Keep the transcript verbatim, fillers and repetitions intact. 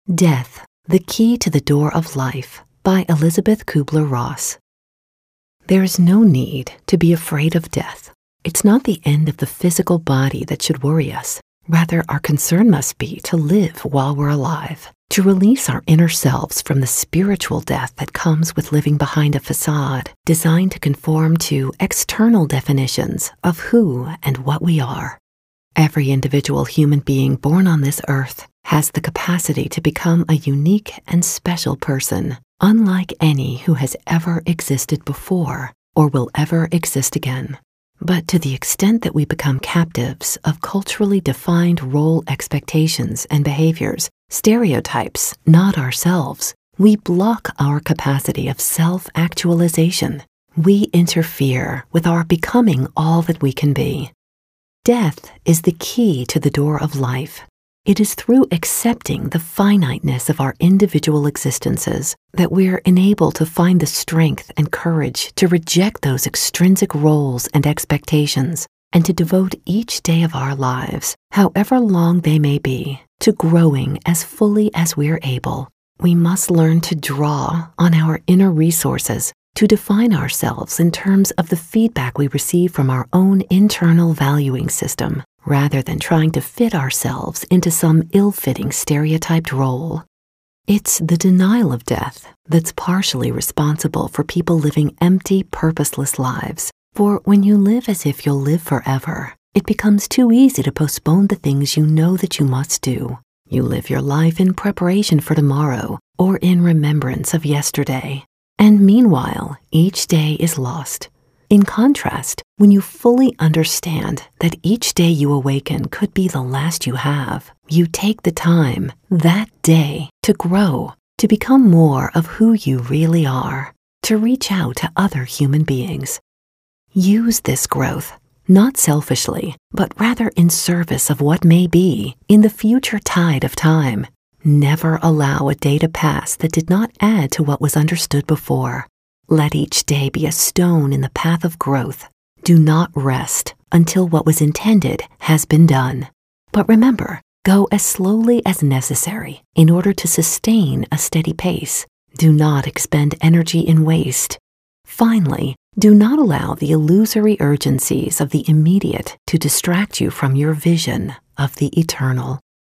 Death, the Key to the Door of Life by Elizabeth Kubler-Ross. There is no need to be afraid of death. It's not the end of the physical body that should worry us. Rather, our concern must be to live while we're alive, to release our inner selves from the spiritual death that comes with living behind a facade designed to conform to external definitions of who and what we are. Every individual human being born on this earth has the capacity to become a unique and special person, unlike any who has ever existed before or will ever exist again. But to the extent that we become captives of culturally defined role expectations and behaviors, stereotypes, not ourselves, we block our capacity of self-actualization. We interfere with our becoming all that we can be. Death is the key to the door of life. It is through accepting the finiteness of our individual existences that we're enabled to find the strength and courage to reject those extrinsic roles and expectations and to devote each day of our lives, however long they may be, to growing as fully as we're able. We must learn to draw on our inner resources to define ourselves in terms of the feedback we receive from our own internal valuing system, rather than trying to fit ourselves into some ill-fitting stereotyped role. It's the denial of death that's partially responsible for people living empty, purposeless lives. For when you live as if you'll live forever, it becomes too easy to postpone the things you know that you must do. You live your life in preparation for tomorrow or in remembrance of yesterday. And meanwhile, each day is lost. In contrast, when you fully understand that each day you awaken could be the last you have, you take the time that day to grow, to become more of who you really are, to reach out to other human beings. Use this growth, not selfishly, but rather in service of what may be in the future tide of time. Never allow a day to pass that did not add to what was understood before. Let each day be a stone in the path of growth. Do not rest until what was intended has been done. But remember, go as slowly as necessary in order to sustain a steady pace. Do not expend energy in waste. Finally, do not allow the illusory urgencies of the immediate to distract you from your vision of the eternal.